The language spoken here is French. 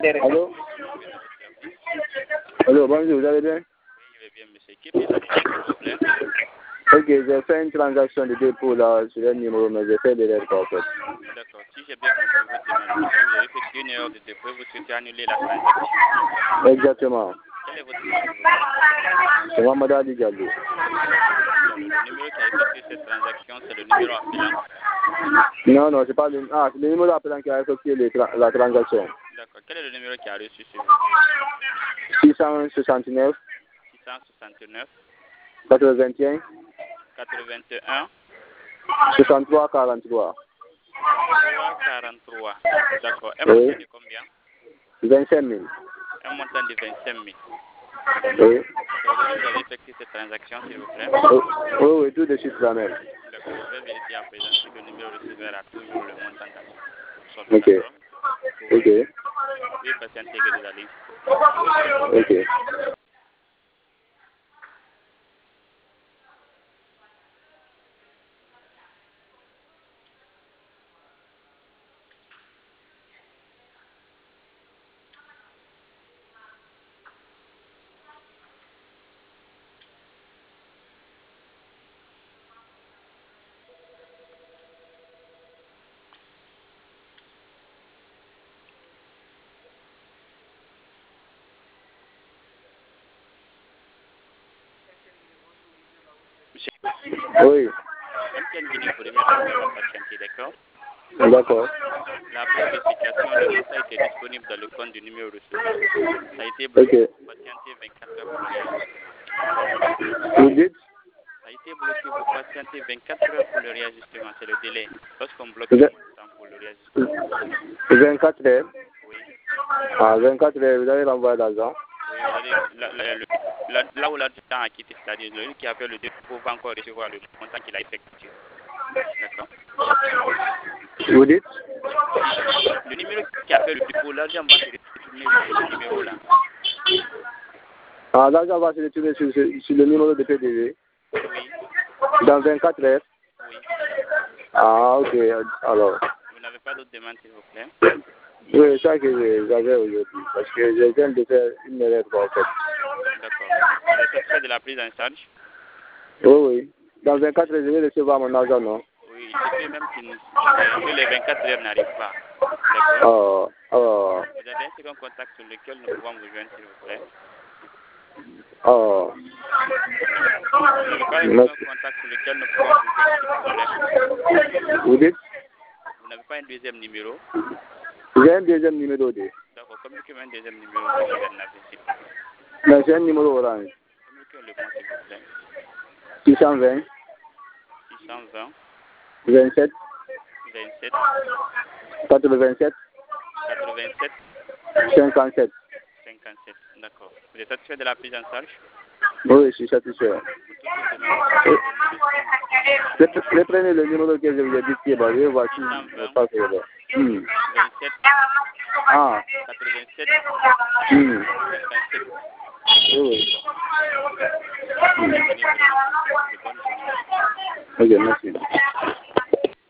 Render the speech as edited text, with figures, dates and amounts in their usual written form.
Allô? Allô, bonjour, vous allez bien? Oui, je vais bien, monsieur. Qui peut s'il vous plaît? Ok, j'ai fait une transaction de dépôt là sur le numéro, mais j'ai fait de l'erreur en fait. D'accord. Si j'ai bien compris votre demande, monsieur, vous avez fait une erreur de dépôt et vous souhaitez annuler la transaction. Exactement. Quel est votre nom, s'il vous plaît? C'est Mohamed Ali Diallo. Le numéro qui a effectué cette transaction, c'est le numéro appelant. Non, non, c'est pas le... Ah, c'est le numéro appelant qui a effectué la transaction. D'accord. Quel est le numéro qui a reçu, s'il vous plaît? 669 669 81 81 63 43. 43. D'accord. Un Oui. montant de combien? 25 000. Un montant de 25 000. Oui. Aujourd'hui, vous avez effectué cette transaction, s'il vous plaît? Oui, oui, tout de suite la même. D'accord. Je vais vérifier à présent si le numéro receveur a toujours le montant dans son Ok. d'accord? Ok. Oui, patientez que vous allez, s'il vous plaît. Ok. Monsieur, Oui. MTN Guinée, vous remercie d'avoir patienté, d'accord? D'accord. La vérification, le montant était disponible dans le compte du numéro receveur. Ça a été bloqué. Ok. Vous patientez 24 heures pour le réajustement. Vous dites? Ça a été bloqué. Vous patientez 24 heures pour le réajustement. C'est le délai. Lorsqu'on bloque le montant pour le réajustement. 24 heures. Oui. Ah, 24 heures, vous allez renvoyer l'argent. Oui, vous allez, là où l'argent a quitté, c'est-à-dire celui qui a fait le dépôt va encore recevoir le montant qu'il a effectué. D'accord? Vous dites? Le numéro qui a fait le dépôt, l'argent va se retourner sur ce numéro-là. Ah, l'argent va se retourner sur le numéro de PDV. Oui. Dans 24 heures. Oui. Ah, ok. Alors. Vous n'avez pas d'autres demandes, s'il vous plaît? Oui, c'est ça que j'avais aujourd'hui. Parce que je viens de faire une erreur en fait. D'accord. Vous êtes satisfait de la prise en charge? Oui, oui. Dans 24 heures, je vais recevoir mon argent, non? Oui, il se peut même que les 24 heures n'arrivent pas. D'accord? Oh, oh, Vous avez un second contact sur lequel nous pouvons vous joindre, s'il vous plaît? oh. Vous n'avez pas un second contact sur lequel nous pouvons vous joindre, s'il vous plaît? Vous dites? Vous n'avez pas un deuxième numéro? J'ai un deuxième numéro de. D'accord, communiquez-moi un deuxième numéro si vous en avez, s'il vous plaît. Mais c'est un numéro orange. Communiquez-le-moi, s'il vous plaît. 620 620 27 27 87 87 57. 57. D'accord. Vous êtes satisfait de la prise en charge? Oui, je suis satisfait. Pour toute autre demande, Reprenez le numéro que je vous ai dit qui est basé. Voici le passe. 27 Ah. 87 57. Oui. Bonne journée. Ok, merci.